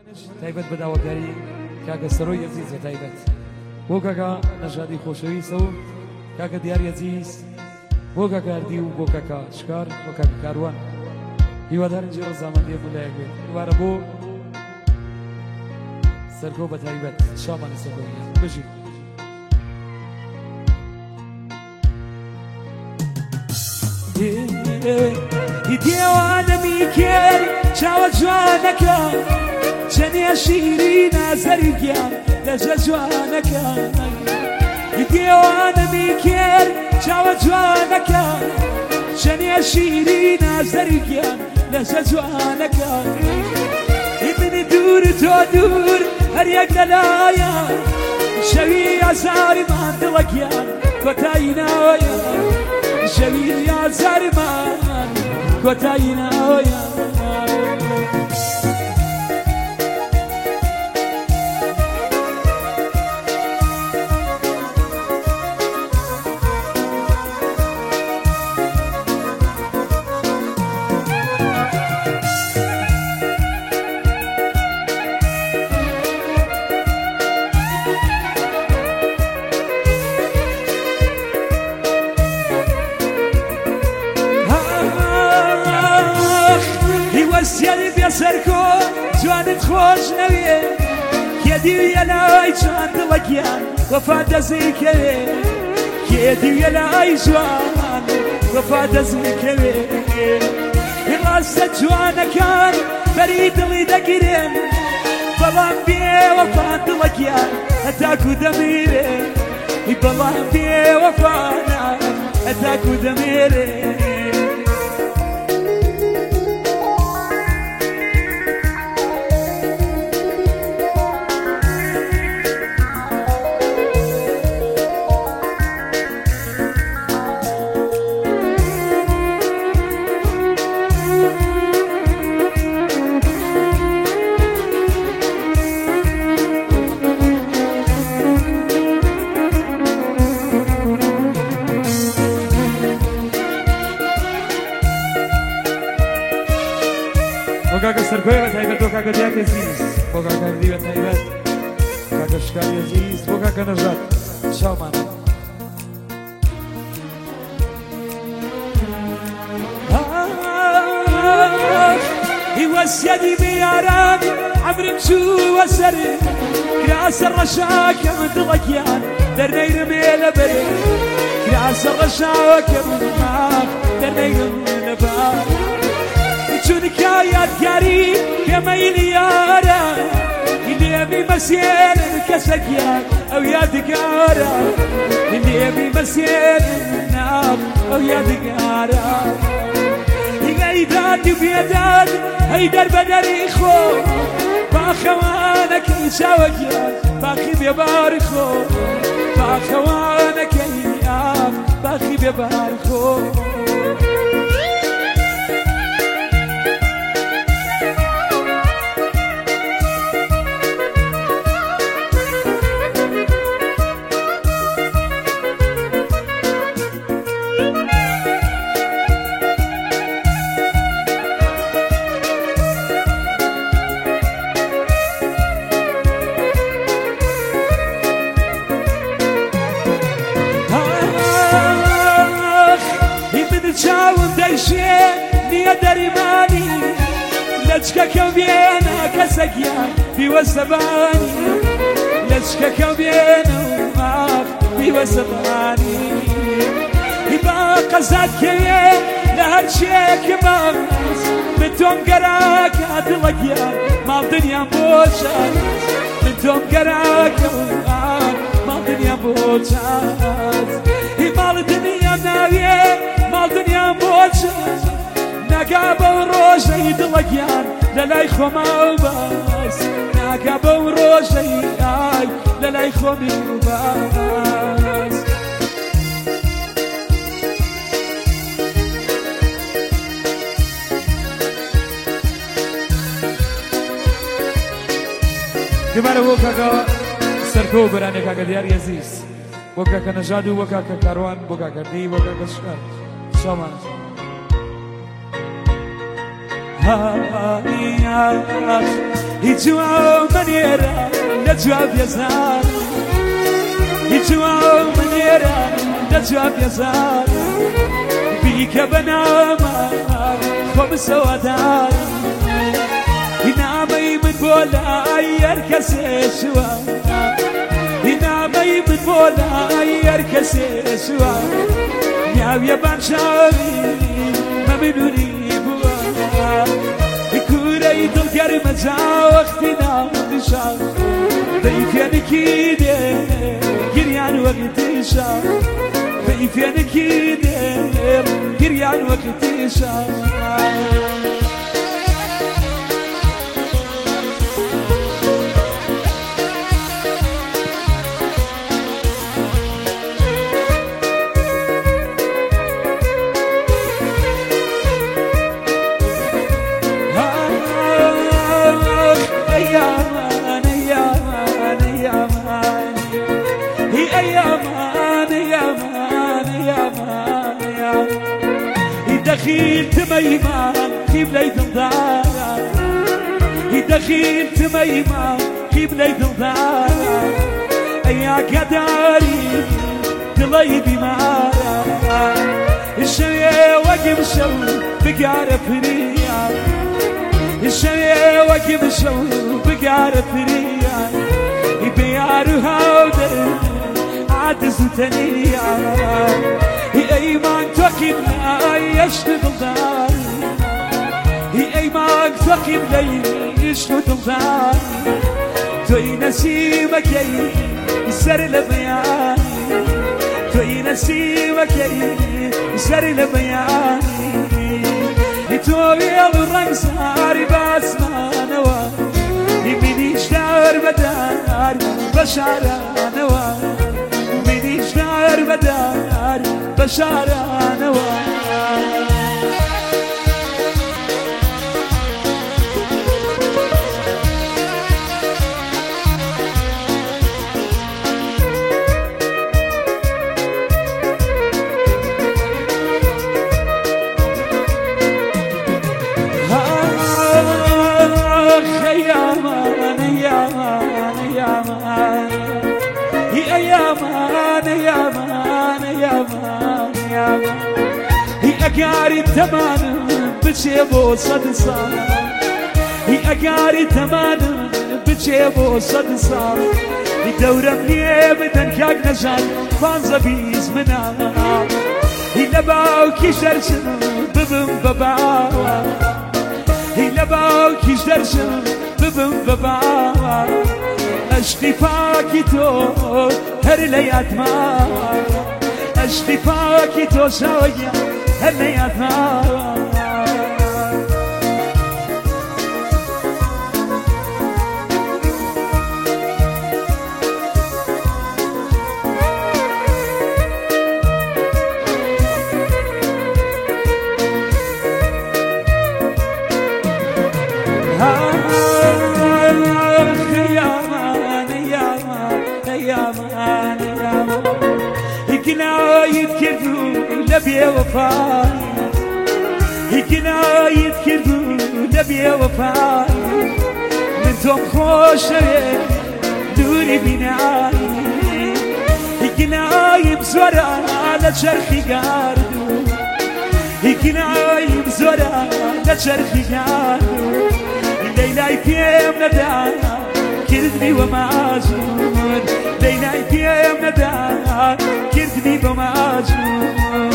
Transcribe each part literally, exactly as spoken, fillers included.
تایبەت بەداوەکاری کاکە سەرۆی عەزیز تایبەت بۆ کاکە نەژادی خۆشەویستە و کاکە دیاری عەزیز بۆ کاکە هەردی و بۆ کاکە شکار بۆ کاکە کاروان هیوادارم جێ ڕەزامەندیە مولایەک بێت دووبارە بۆ سەرکەوت بە تایبەت شامانی سەرکەوتیان بژی دیوانەمی کرد چاوە جوانەکە چەنێ شیری نازەری گیان لەجە جوانەکە دیوانەمی کرد چاوە جوانەکە چەنێ شیری نازەری گیان لەجە جوانەکە منی دوور تۆ دوور هەریەک لەلایە شەوی ئازاریمان دڵە گیان کۆتایی ناوەیە شەوی ئازاریمان کۆتایی ناوەیە سیاری بیا سەرکۆ جوانت خۆش نەوێ کێدیویە لای جوان دڵەگیان وەفا دەزی کەوێ کێدیویە لای جوان وەفا دەزی کەوێ ڕاستە جوانەکان بەری دڵی دەگیرێن بەڵام بێوەفا دڵەگیان هەتاکو دەمیرێ بەڵام بێوەفانە هەتاکو دەمێرێ کاکە سەرکۆی بە تایبەت بۆ کاکە دیار عەزیز بۆ کاکە هەردی بە تایبەت کاکە شکاری عەزیز بۆ کاکە نەژاد شاومانە وەسیەتی بیاران عەمرم چووە سەرێ کراسە ڕەشاکە من دڵەکیان دەرنەیرمێ لەبەرێ کراسە ڕەشاکە من دەرنەیرمێ لەبەر چونکە یادگاری کەمەینی یارە لێمی مەسێنن کەسەکیان ئەو یادگارە لێمی مەسێنن ناو ئەو یادگارە هیداد و بێداد هەی دەربەدەری خۆ باخەوانەکەی چاوەگیان باخی بێباری خۆ باخەوانەکەی ئام باخی بێباری خۆ چاوم دەیشێ نییە دەریمانی لەچکەکە بێنە کەسەکیان بیوەسەبانی لەچکەکە بێنە و ماف بیوەسەبانی با قەزات کەوێ لە هەر شێکە باس من تۆم گەراکە دڵەکیان ماڵ دنیام بۆ چاس من تۆم گەراکە ماڵ دنیام بۆ چاس ماڵ دنیام ناوێ ماڵ دنیام بۆ چاس ناگا بەو ڕۆژەی دڵەگیان لە لای خۆما و باس ناگا بەو ڕۆژەی ئای لە لای خۆمی و باس دووبارە بۆ کاکە سەرکۆ بەرانێ کاکە دیاری عەزیز بۆ کاکە نەژاد و بۆ کاکە کاروان بۆ کاکە دی بۆ کاکە شکار شامان يجوا من يرى نجواب يزال يجوا من يرى نجواب يزال بيك بنام خمس ودار ينامي من بولا يركس شوا ينامي من بولا يركس شوا يا يبان شاوي ما منوني كوري دلقر مجا وقتنا نشا بيفين كيده جريان وقت شا بيفين كيده جريان وقت شا يدخيل تميمان كيف ليت الضارة يدخيل تميمان كيف ليت الضارة يا قداري تلي بمارة الشوية وقف شو بقارة فريا الشوية وقف شو بقارة فريا يبيارو هاودر عدس تنيا هي ايمان توكيبنا يشتغل دار هي ايمان توكيب لي يشتغل دار توي نسيمك يا يسر لبياني توي نسيمك يا يسر لبياني توي الرنگ ساري بس ما نوا يمينيش دار بدار بشارة نوا يمينيش دار بدار بشارة نوا أقاري تمانم بجيبو صد صار هي أقاري تمانم بجيبو صد صار يدور مني بدن كاك نجال فانزا بيز منا هي لباو كي جرشن ببن بباوا هي لباو كي جرشن ببن بباوا أشتي فاكي تو هر ليات ما أشتي فاكي تو شوية هل يثار يا مان يا مان يا مان يا مان يكنا يذكروا نبي وفاء يكنا يذكروا نبي وفاء من توم خوش دوري بناي يكنا يبزور على شرخي قاردو يكنا يبزور على شرخي قاردو ليلى يتيم ندى كردني ومعجون ليلى يتيم ندى كردني ومعجون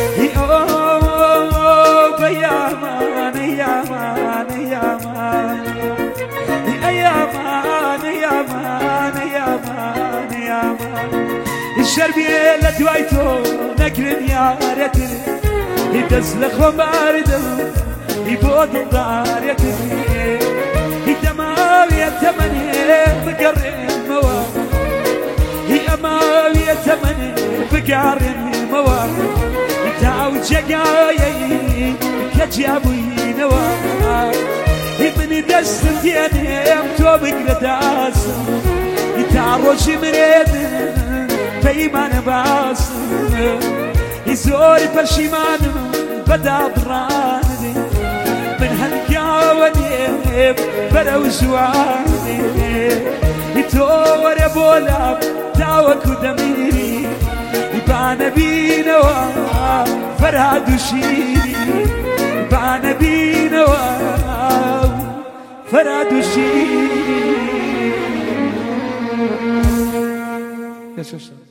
أوه يا مان يا مان يا مان يا مان يا مان يا مان يا مان الشربية لدوايتو نكرن يا ريتي يدزلخ وماردو يبود الدار يتي يتماوي يتمني بقرن موا يتماوي يتمني بقرن موا يتعو جقايي كجابوي نوا يبني دست دياني امتو بقرداس يتعروش مريد بيمان باس يزوري برشيمان بدا براندي من هالك ونيم برو جواني يتور بولاب داوك ودميري يبان بينوا فرهاد وشيري يبان بينوا فرهاد وشيري يا شوشة